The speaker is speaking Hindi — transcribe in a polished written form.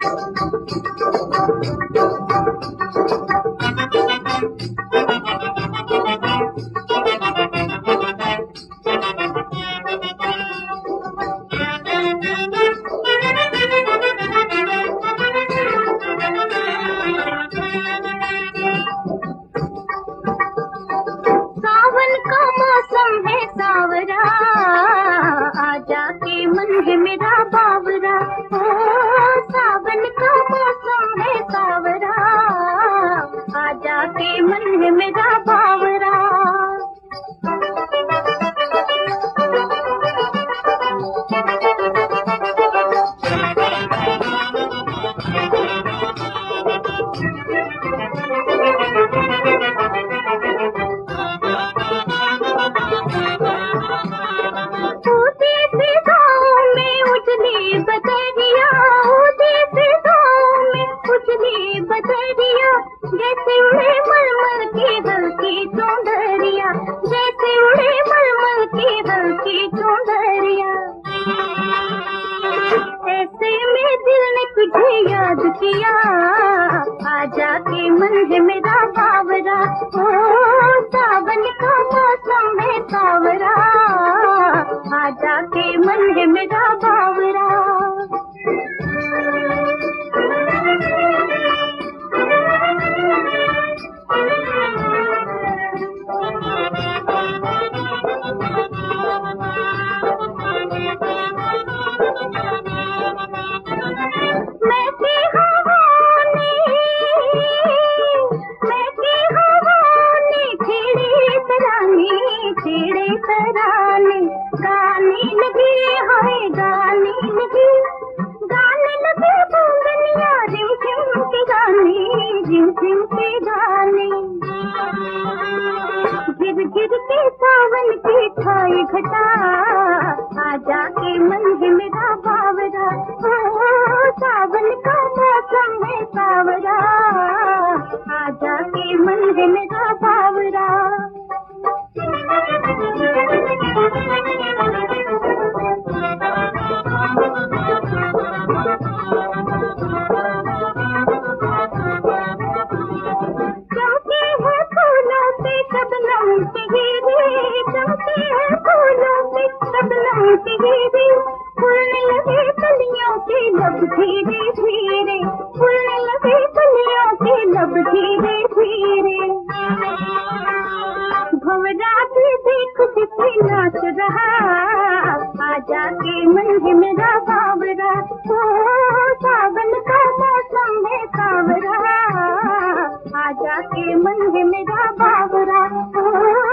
सावन का मौसम है सावरा, आजा के मन है मेरा बावरा। ओ सावन का मौसम है सावरा, आजा के मन है मेरा बावरा। जैसे उड़े मलमल की हल्की चौंदरिया, जैसे उड़े मलमल की हल्की चौंदरिया, ऐसे में दिल ने तुझे याद किया, आजा के मन है मेरा बावरा। ओ सावन का मौसम है सावरा, आजा के मन है मेरा बावरा। छेड़े तराने गाने लगे, हाय गाने लगे, गाने लगे बूंदनिया रिम झिम के गाने, रिम झिम के गाने। गिर गिर के सावन की छाई घटा, आजा के मन है मेरा बावरा। ओ सावन का मौसम है सावरा, आजा के मन है मेरा बावरा। चमके हैं फूलों पे शबनम के हीरे, चमके हैं फूलों पे शबनम के हीरे, फूलने लगे कलियों के लब धीरे धीरे, फूलने लगे कलियों के लब धीरे धीरे। भंवरा भी देख किसी नाच रहा, आजा के मन है मेरा बावरा। ओ सावन का मौसम है सावरा, आजा के मन है मेरा बावरा।